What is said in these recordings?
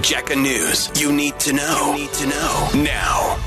Jacker News. You need to know. Now.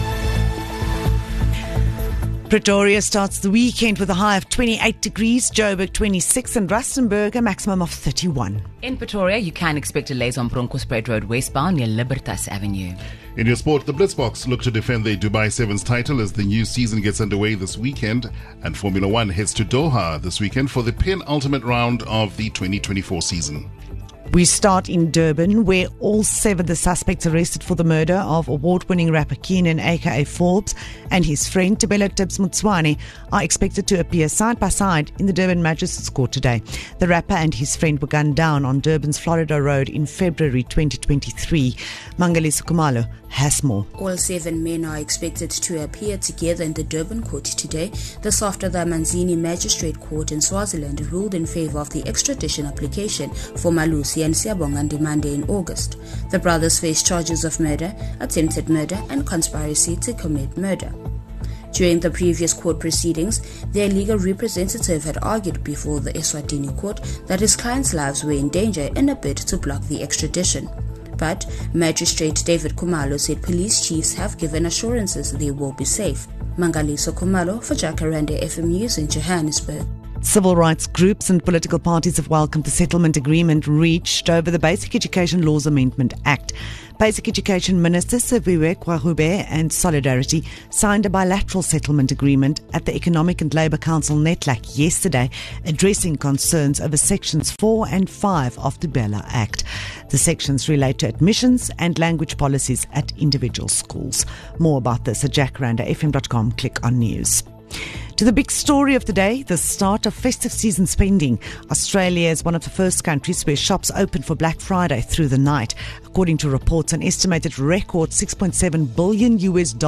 Pretoria starts the weekend with a high of 28 degrees, Joburg 26 and Rustenburg a maximum of 31. In Pretoria, you can expect delays on Bronkhorstspruit Road westbound near Libertas Avenue. In your sport, the Blitzboks look to defend their Dubai Sevens title as the new season gets underway this weekend, and Formula One heads to Doha this weekend for the penultimate round of the 2024 season. We start in Durban, where all 7 of the suspects arrested for the murder of award-winning rapper Keenan aka Forbes and his friend Tebelo Tibbs Motswane are expected to appear side by side in the Durban Magistrates Court today. The rapper and his friend were gunned down on Durban's Florida Road in February 2023. Mangaliso Khumalo has more. All 7 men are expected to appear together in the Durban court today. This after the Manzini Magistrate Court in Swaziland ruled in favor of the extradition application for Malusi and Siyabonga Ndimande in August. The brothers face charges of murder, attempted murder and conspiracy to commit murder. During the previous court proceedings, their legal representative had argued before the Eswatini court that his clients' lives were in danger in a bid to block the extradition. But Magistrate David Khumalo said police chiefs have given assurances they will be safe. Mangaliso Khumalo for Jacaranda FM News in Johannesburg. Civil rights groups and political parties have welcomed the settlement agreement reached over the Basic Education Laws Amendment Act. Basic Education Minister Siviwe Kwahube and Solidarity signed a bilateral settlement agreement at the Economic and Labour Council NETLAC yesterday, addressing concerns over Sections 4 and 5 of the Bella Act. The sections relate to admissions and language policies at individual schools. More about this at jacarandafm.com. Click on news. To the big story of the day, the start of festive season spending. Australia is one of the first countries where shops open for Black Friday through the night. According to reports, an estimated record $6.7 billion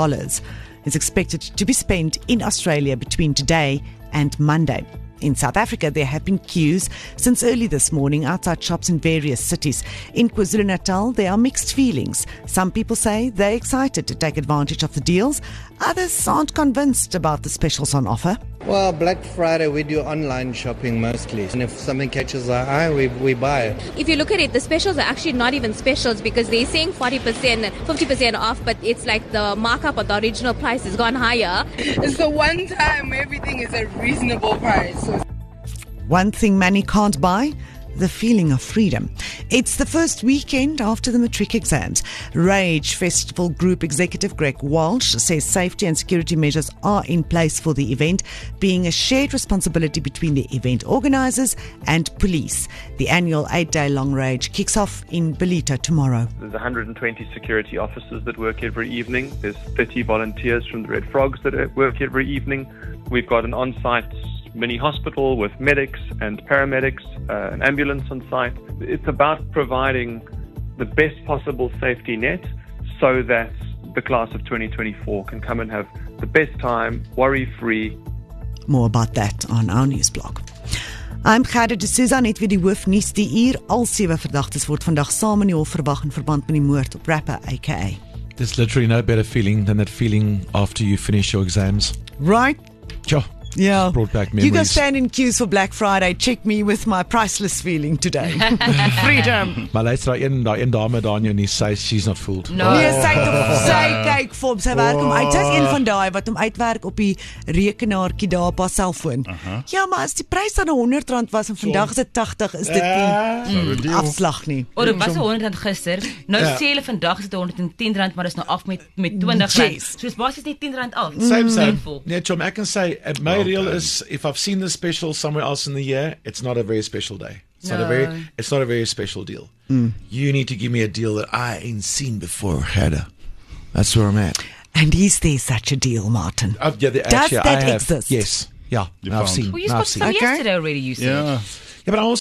is expected to be spent in Australia between today and Monday. In South Africa, there have been queues since early this morning outside shops in various cities. In KwaZulu-Natal, there are mixed feelings. Some people say they're excited to take advantage of the deals. Others aren't convinced about the specials on offer. Well, Black Friday, we do online shopping mostly. And if something catches our eye, we buy it. If you look at it, the specials are actually not even specials because they're saying 40%, 50% off, but it's like the markup of the original price has gone higher. It's the one time everything is a reasonable price. One thing many can't buy, the feeling of freedom. It's the first weekend after the matric exams. Rage Festival Group Executive Greg Walsh says safety and security measures are in place for the event, being a shared responsibility between the event organisers and police. The annual 8-day-long Rage kicks off in Belito tomorrow. There's 120 security officers that work every evening. There's 30 volunteers from the Red Frogs that work every evening. We've got an on-site mini hospital with medics and paramedics, an ambulance on site. It's about providing the best possible safety net so that the class of 2024 can come and have the best time, worry-free. More about that on our news blog. I'm Gerda de Souza, net weer die hoofnuus die uur. Al 7 verdagtes word vandag saam in die hof verwag in verband met die moord op rapper aka. There's literally no better feeling than that feeling after you finish your exams. Right? Sure. Yeah. Brought back memories. You go stand in queues for Black Friday. Check me with my priceless feeling today. Freedom. Maar luister, daai een dame daar in jou nie, she's not fooled. No. Nee, sy kyk vir hom, sy werk hom uit. Sy's een van daai wat hom uitwerk op die rekenaartjie daar op haar selfoon. Ja, maar as die prys dan R100 was en vandag is dit 80, is dit nie afslag nie. O, dit was R100 gister. Nou sê hulle vandag is dit R110, maar is nou af met R20. So is basies net R10 af. Same. Nee, Chom, I can say my real is if I've seen the special somewhere else in the year, it's not a very special day. It's not a very special deal. You need to give me a deal that I ain't seen before, Gerda. That's where I'm at. And is there such a deal, Martin? Yeah, Does that exist? Yes. Yeah. I've seen. Well, you got some yesterday already, you said. Yeah, but I also